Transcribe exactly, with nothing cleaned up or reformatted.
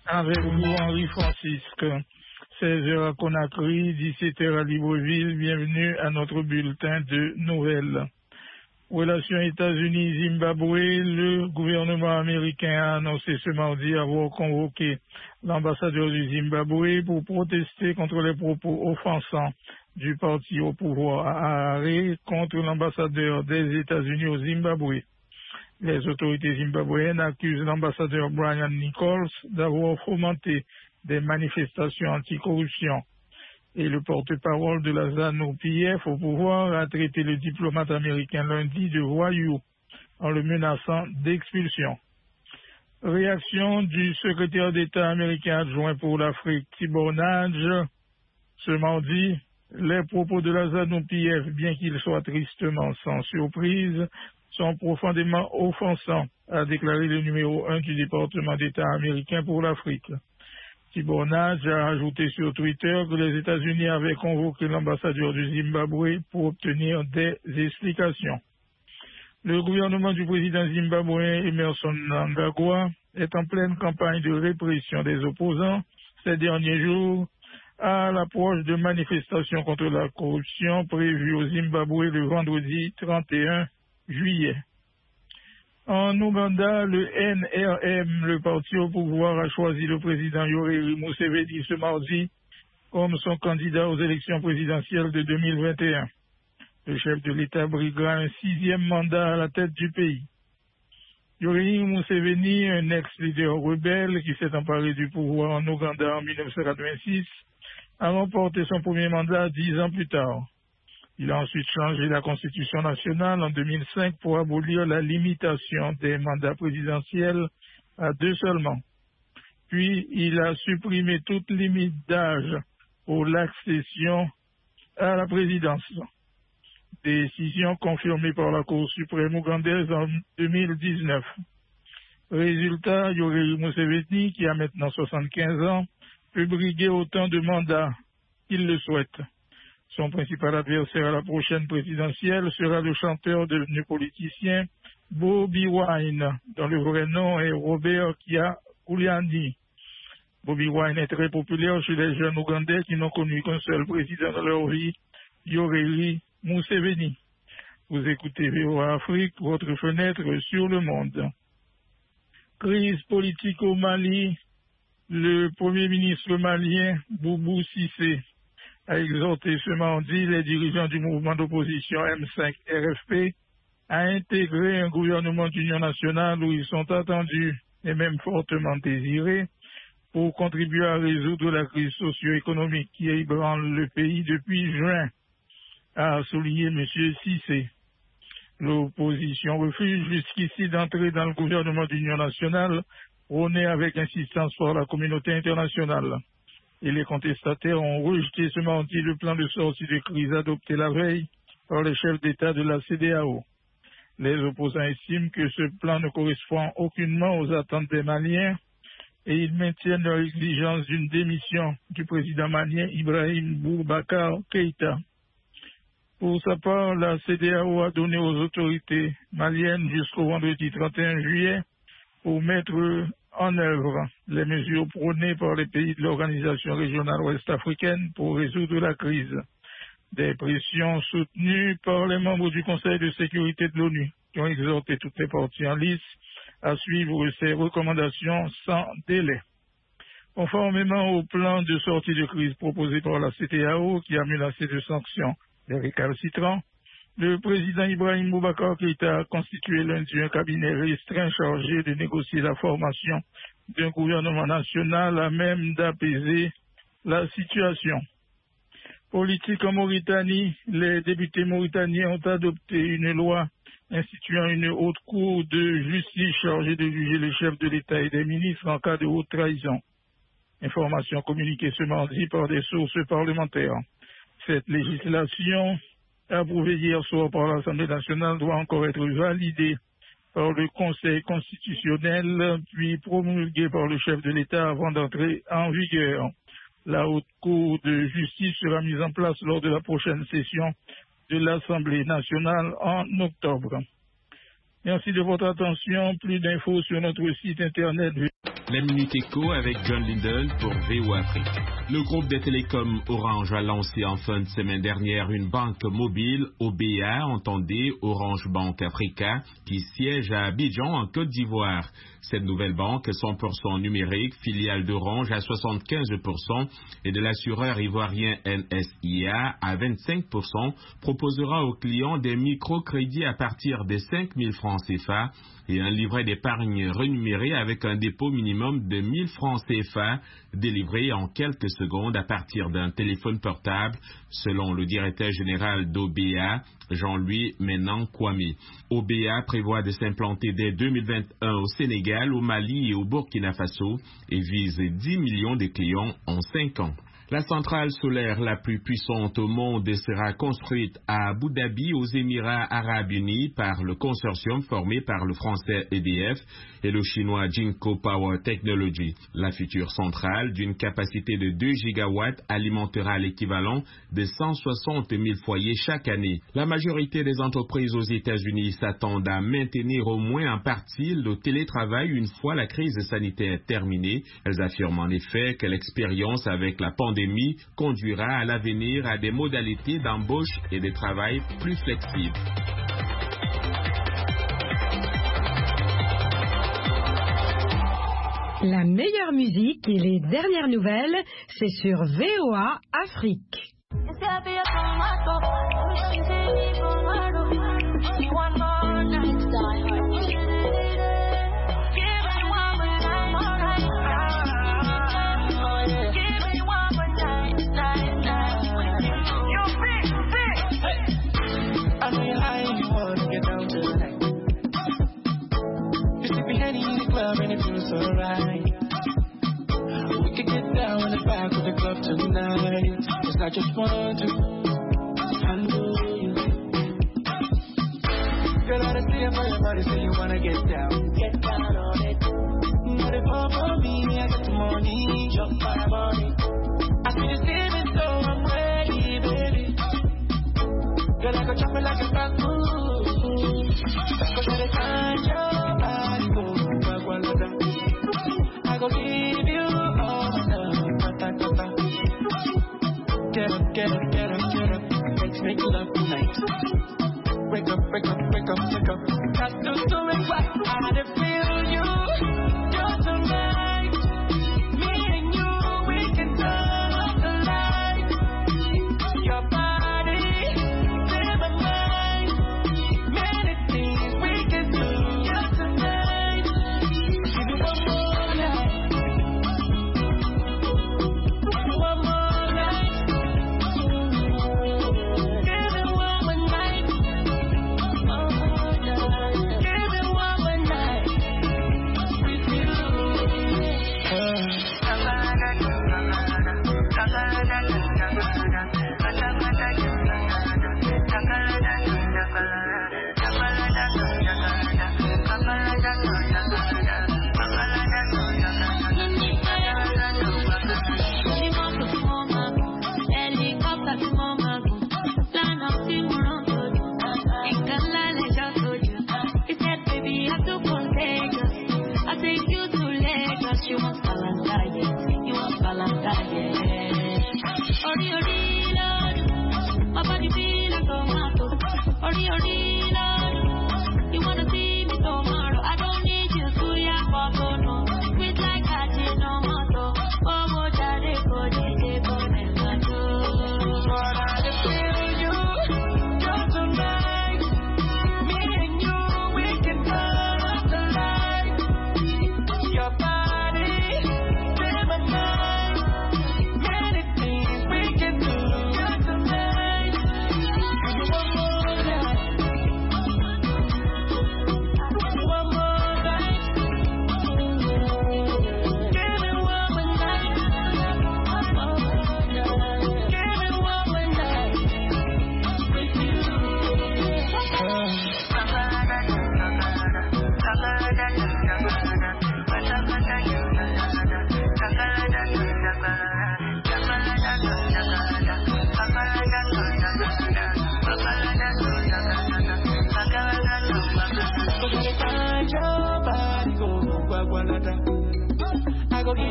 Avec vous, Henri Francisque. seize heures à Conakry, dix-sept heures à Libreville. Bienvenue à notre bulletin de nouvelles. Relations États-Unis-Zimbabwe, le gouvernement américain a annoncé ce mardi avoir convoqué l'ambassadeur du Zimbabwe pour protester contre les propos offensants du parti au pouvoir à Harare contre l'ambassadeur des États-Unis au Zimbabwe. Les autorités zimbabwéennes accusent l'ambassadeur Brian Nichols d'avoir fomenté des manifestations anticorruption. Et le porte-parole de la ZANU-P F au pouvoir a traité le diplomate américain lundi de voyou en le menaçant d'expulsion. Réaction du secrétaire d'État américain adjoint pour l'Afrique, Tibor Nagy, ce mardi. Les propos de la ZANU-P F, bien qu'ils soient tristement sans surprise, sont profondément offensants, a déclaré le numéro un du département d'État américain pour l'Afrique. Tibor Nagy a ajouté sur Twitter que les États-Unis avaient convoqué l'ambassadeur du Zimbabwe pour obtenir des explications. Le gouvernement du président zimbabwéen Emmerson Mnangagwa est en pleine campagne de répression des opposants ces derniers jours à l'approche de manifestations contre la corruption prévues au Zimbabwe le vendredi trente et un juillet. En Ouganda, le N R M, le parti au pouvoir, a choisi le président Yoweri Museveni ce mardi comme son candidat aux élections présidentielles de deux mille vingt et un. Le chef de l'État briguera un sixième mandat à la tête du pays. Yoweri Museveni, un ex-leader rebelle qui s'est emparé du pouvoir en Ouganda en mille neuf cent quatre-vingt-six, a remporté son premier mandat dix ans plus tard. Il a ensuite changé la Constitution nationale en deux mille cinq pour abolir la limitation des mandats présidentiels à deux seulement. Puis, il a supprimé toute limite d'âge pour l'accession à la présidence. Décision confirmée par la Cour suprême ougandaise en deux mille dix-neuf. Résultat, Yoweri Museveni, qui a maintenant soixante-quinze ans, peut briguer autant de mandats qu'il le souhaite. Son principal adversaire à la prochaine présidentielle sera le chanteur devenu politicien Bobi Wine, dont le vrai nom est Robert Kyagulanyi. Bobi Wine est très populaire chez les jeunes ougandais qui n'ont connu qu'un seul président dans leur vie, Yoweri Museveni. Vous écoutez V O A Afrique, votre fenêtre sur le monde. Crise politique au Mali. Le premier ministre malien, Boubou Cissé, a exhorté ce mardi les dirigeants du mouvement d'opposition M cinq R F P à intégrer un gouvernement d'union nationale où ils sont attendus et même fortement désirés pour contribuer à résoudre la crise socio-économique qui ébranle le pays depuis juin, a souligné M. Cissé. L'opposition refuse jusqu'ici d'entrer dans le gouvernement d'union nationale prôné avec insistance par la communauté internationale. Et les contestataires ont rejeté ce mardi le plan de sortie de crise adopté la veille par les chefs d'État de la C D A O. Les opposants estiment que ce plan ne correspond aucunement aux attentes des Maliens et ils maintiennent leur exigence d'une démission du président malien Ibrahim Boubacar Keïta. Pour sa part, la C D A O a donné aux autorités maliennes jusqu'au vendredi trente et un juillet pour mettre en œuvre les mesures prônées par les pays de l'organisation régionale ouest-africaine pour résoudre la crise. Des pressions soutenues par les membres du Conseil de sécurité de l'ONU qui ont exhorté toutes les parties en lice à suivre ces recommandations sans délai. Conformément au plan de sortie de crise proposé par la C D A O qui a menacé de sanctions les récalcitrants, le président Ibrahim Boubacar Keïta a constitué lundi un cabinet restreint chargé de négocier la formation d'un gouvernement national à même d'apaiser la situation. Politique en Mauritanie, les députés mauritaniens ont adopté une loi instituant une haute cour de justice chargée de juger les chefs de l'État et des ministres en cas de haute trahison. Information communiquée ce mardi par des sources parlementaires. Cette législation, approuvée hier soir par l'Assemblée nationale, doit encore être validée par le Conseil constitutionnel, puis promulguée par le chef de l'État avant d'entrer en vigueur. La Haute Cour de justice sera mise en place lors de la prochaine session de l'Assemblée nationale en octobre. Merci de votre attention. Plus d'infos sur notre site internet. La Minute Éco avec John Linden pour V O Afrique. Le groupe des télécoms Orange a lancé en fin de semaine dernière une banque mobile O B A, entendez Orange Bank Africa, qui siège à Abidjan en Côte d'Ivoire. Cette nouvelle banque, cent pour cent numérique, filiale d'Orange à soixante-quinze pour cent et de l'assureur ivoirien N S I A à vingt-cinq pour cent, proposera aux clients des microcrédits à partir de cinq mille francs C F A et un livret d'épargne renuméré avec un dépôt minimum de mille francs C F A délivré en quelques secondes à partir d'un téléphone portable, selon le directeur général d'O B A, Jean-Louis Menan Kwame. O B A prévoit de s'implanter dès deux mille vingt et un au Sénégal, au Mali et au Burkina Faso et vise dix millions de clients en cinq ans. La centrale solaire la plus puissante au monde sera construite à Abu Dhabi, aux Émirats arabes unis, par le consortium formé par le français E D F et le chinois Jinko Power Technology. La future centrale, d'une capacité de deux gigawatts, alimentera l'équivalent de cent soixante mille foyers chaque année. La majorité des entreprises aux États-Unis s'attendent à maintenir au moins en partie le télétravail une fois la crise sanitaire terminée. Elles affirment en effet que l'expérience avec la pandémie conduira à l'avenir à des modalités d'embauche et de travail plus flexibles. La meilleure musique et les dernières nouvelles, c'est sur V O A Afrique. And it feels so right. We could get down in the back of the club tonight. 'Cause I just want to handle you. Girl, I see it for your body, so you wanna get down. Get down on it. Not if all for me, I got the money. Jump my money. I see you steaming, so I'm ready, baby. Girl, I go chop it like a bamboo. 'Cause every time your body goes, I go give you all my love. Get up, get up, get up, get up. Let's make love tonight. Wake up, wake up, wake up, wake up. Got to do it right. I feel you. You're tonight. Me and you, we can turn off the lights. Your body, live my mind. Many things we can do. You're tonight. Give me one more night. One more night. Give me one more night. One more night. Give me one more night with you. You want Valentine, you want Valentine. Ori ori love, my body feel like a tomato. Ori ori.